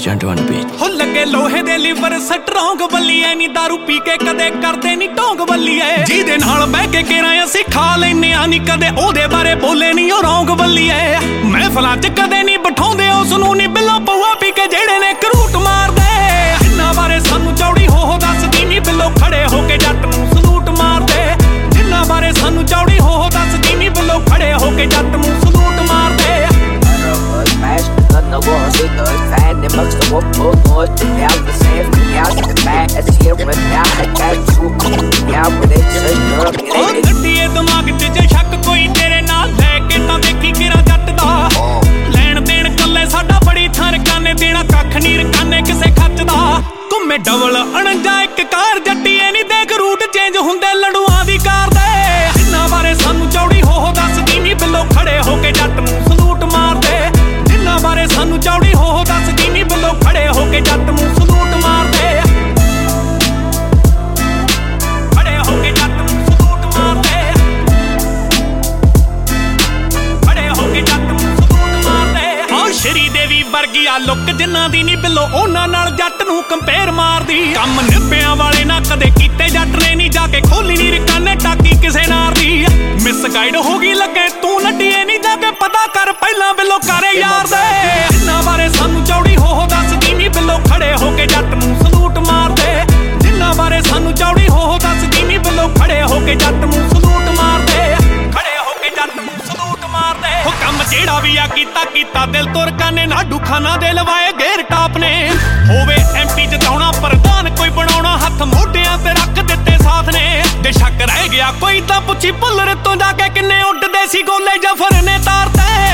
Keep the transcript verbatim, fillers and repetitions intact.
Junto on the beat. हो लगे लोहे दे लिवर स्ट्रोंग बल्लीए नी दारू पी के कदे करदे नी ढोंग बल्लीए जिहदे नाल बह के केरा असीं खा लैने आ नी कदे ओहदे बारे बोले नी ओ रौंग बल्लीए महफिलां च कदे नी बिठाउंदे उस नूं नी बिल्लो पौआ पी के जेड़े ने घरूट मारदे जिन्हां बारे सानू चौड़ी हो हो दसदी नी बिल्लो खड़े हो के जट नूं सलूट मारदे जिन्हां बारे सानू चौड़ी हो हो दसदी नी बिल्लो खड़े हो के जट नूं सलूट मारदे the war, see the fat, they must have walked both boys to down the same thing out the back. As here with now, I got you. Yeah, but it's just girl. Oh, ਗੱਡੀਏ ਦਿਮਾਗ 'ਚ ਜੇ ਸ਼ੱਕ ਕੋਈ ਤੇਰੇ ਨਾਲ ਲੈ ਕੇ ਤਾਂ ਦੇਖੀ ਕਿਰਾ ਜੱਟ ਦਾ ਲੈਣ ਦੇਣ ਕੱਲੇ ਸਾਡਾ ਬੜੀ ਥਾਂ ਰਕਾਨੇ ਦੇਣਾ ਕੱਖ ਨੀ ਰਕਾਨੇ ਕਿਸੇ ਖੱਚ ਦਾ ਘੁੰਮੇ ਡਬਲ ਅਣਜਾ ਇੱਕ ਕਾਰ ਜੱਟੀਏ ਨੀ ਦੇਖ ਰੂਟ ਚੇਂਜ ਹੁੰਦੇ ਲੜੂਆਂ ਦੀ ਕਾਰ ਦੇ ਜਿੰਨਾ ਬਾਰੇ ਸਾਨੂੰ ਚੌੜੀ ਹੋ ਹੋ ਦੱਸਦੀ ਨੀ ਬਿੱਲੋ ਖੜੇ ਹੋ ਕੇ ਜੱਟ ਨੂੰ ਸਲੂਟ ਮਾਰਦੇ ਜਿੰਨਾ ਬਾਰੇ ਸਾਨੂੰ ਚੌੜੀ ਹੋ ਹੋ ਦੱਸਦੀ ਨੀ ਬਿੱਲੋ ਖੜੇ ਹੋ ਕੇ ਜੱਟ ਨੂੰ ਸਲੂਟ ਮਾਰਦੇ ਖੜੇ ਹੋ ਕੇ ਜੱਟ ਨੂੰ ਸਲੂਟ ਮਾਰਦੇ ਖੜੇ ਹੋ ਕੇ ਜੱਟ ਨੂੰ ਸਲੂਟ ਮਾਰਦੇ ਆਹ ਸ਼੍ਰੀ ਦੇਵੀ ਵਰਗੀ ਆ ਲੁੱਕ ਜਿੰਨਾ ਦੀ ਨੀ ਬਿੱਲੋ ਉਹਨਾਂ ਨਾਲ ਜੱਟ ਨੂੰ ਕੰਪੇਅਰ ਮਾਰਦੀ ਕੰਮ ਨਿੱਪਿਆਂ ਵਾਲੇ ਨਾ ਕਦੇ ਕੀਤੇ ਜੱਟ ਨੇ ਨੀ ਜਾ ਕੇ ਖੋਲੀ ਨੀ ਰਕਾਨੇ ਟਾਕੀ ਕਿਸੇ ਨਾਰ ਦੀ ਮਿਸ ਗਾਈਡ ਹੋ ਗਈ ਲੱਗੇ ਤੂੰ ਨੱਡੀਏ ਨੀ ਜਾ ਕੇ ਪਤਾ ਕਰ ਪਹਿਲਾਂ ਬਿੱਲੋ ਕਰੇ ਯਾਰ ਦੇ ਜਿੰਨਾ ਬਾਰੇ ਸਾਨੂੰ ਚੌੜੀ ਹੋ ਹੋ ਦੱਸਦੀ ਨੀ ਬਿੱਲੋ ਖੜੇ ਹੋ ਕੇ ਜੱਟ ਨੂੰ ਸਲੂਟ ਮਾਰਦੇ ਜਿੰਨਾ ਬਾਰੇ ਸਾਨੂੰ ਚੌੜੀ ਹੋ ਹੋ ਦੱਸਦੀ ਨੀ ਬਿੱਲੋ ਖੜੇ ਹੋ ਕੇ ਜੱਟ ਨੂੰ ਸਲੂਟ ਮਾਰਦੇ ਖੜੇ ਹੋ ਕੇ ਜੱਟ ਨੂੰ ਸਲੂਟ ਮਾਰਦੇ ਹੋ ਕੰਮ ਜਿਹੜਾ ਵੀ ਆ ਕੀਤਾ ਕੀਤਾ ਦਿਲ ਤੋਂ ਰਕਾਨੇ ਨਾਡੂ ਖਾਨਾ ਦੇ ਲਵਾਏ ਗੇਰ ਟਾਪ ਨੇ ਹੋਵੇ ਐਮਪੀ ਜਿਤਾਉਣਾ ਪ੍ਰਧਾਨ ਕੋਈ ਬਣਾਉਣਾ ਹੱਥ ਮੋਢਿਆਂ ਤੇ ਰੱਖ ਦਿੱਤੇ ਸਾਥ ਨੇ ਜੇ ਸ਼ੱਕ ਰਹਿ ਗਿਆ ਕੋਈ ਤਾਂ ਪੁੱਛੀ ਭੁੱਲਰ ਤੋਂ ਜਾ ਕੇ ਕਿੰਨੇ ਉੱਡਦੇ ਸੀ ਗੋਲੇ ਜਫਰ ਨੇ ਤਾਰਤੇ